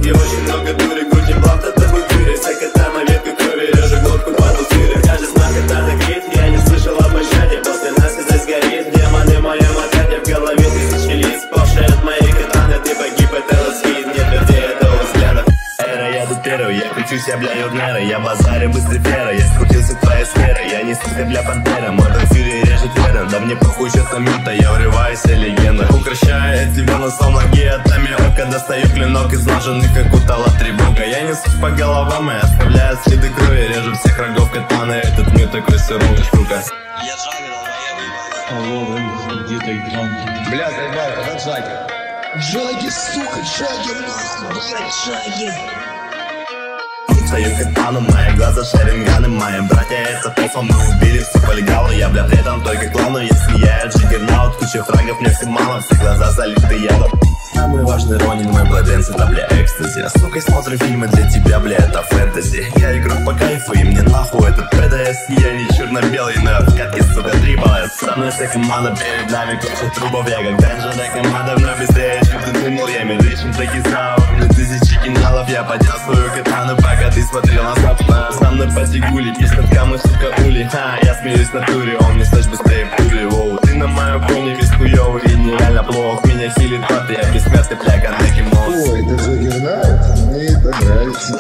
И очень много дури, крутим блант от тобой дыри. Вся катана, ветка крови, режет глотку по тутыре. Каждый знак это грит, я не слышал о пощаде. После нас здесь горит, демоны в моем отряде. В голове тысячи лиц, Порше от моей катаны. Ты погиб, это лоскит, не тверди этого взгляда. Эра, я тут первый, я кручусь, я бляю неры. Я базарю быстрее фера, я скрутился в твоей сферы. Я не сыска для пантера, Морден Фьюри режет верен. Да мне похуй, что там минута, я врываюсь, я легенда. Укращаю эти вены, словно геотами ока. Достаю клинок из ножен, как утала тревога. Я несусь по головам и оставляю следы крови. Режу всех врагов катаны, этот мир такой суровый, штука. Я Джаггер, Алло, где Тайгран? Бля, заебал, когда Джаггер? Джаггер, сука, Джаггер, нахуй, блядь, Джаггер. Стою катану, мои глаза шеринганы. Мои братья это пофа, мы убили всю полигалу. Я, бля, при этом только клану. Если я джиггернаут, куча фрагов, мне все мало. Все глаза залиты ядом. Самый важный Ронин, мой бладенец, это, бля, экстази. Я, сука, смотрю фильмы для тебя, бля, это фэнтези. Я игрок по кайфу, и мне нахуй этот ПДС. Я не черно-белый, но в катке, сука, трибалес. Со мной вся команда, перед нами куча трубов. Я как Денджера команда, но быстрее, чем ты думал. Я медличен, таки знал, у меня тысячи киналов. Я поднял свою катану, пока ты смотрел на сапна. Со мной по тигули, писнет камы, сука, ули. Ха, я смеюсь на туре, он мне слышь быстрее пули. Воу, ты на моем фоне весь хуёвый и нереально плох. Меня хилит пат, я бессмертный, бля, Канеки Мосс. Ой, это Джаггернаут, мне это нравится.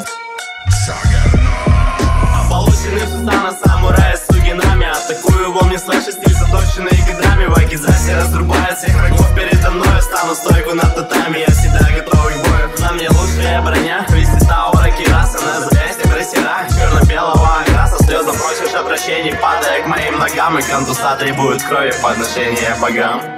Полученный Сусана, самурая с сугинами. Атакую волны слэша, стиль заточенный годами. В Акизасе разрубает всех врагов передо мной. Стану стойку над татами, я всегда готовый к бою. На мне лучшая броня, вести Таура Кираса. На запястье трассера, черно-белого окраса. Слезно просишь о прощении, падая к моим ногам. И контуса требует крови в подношение богам.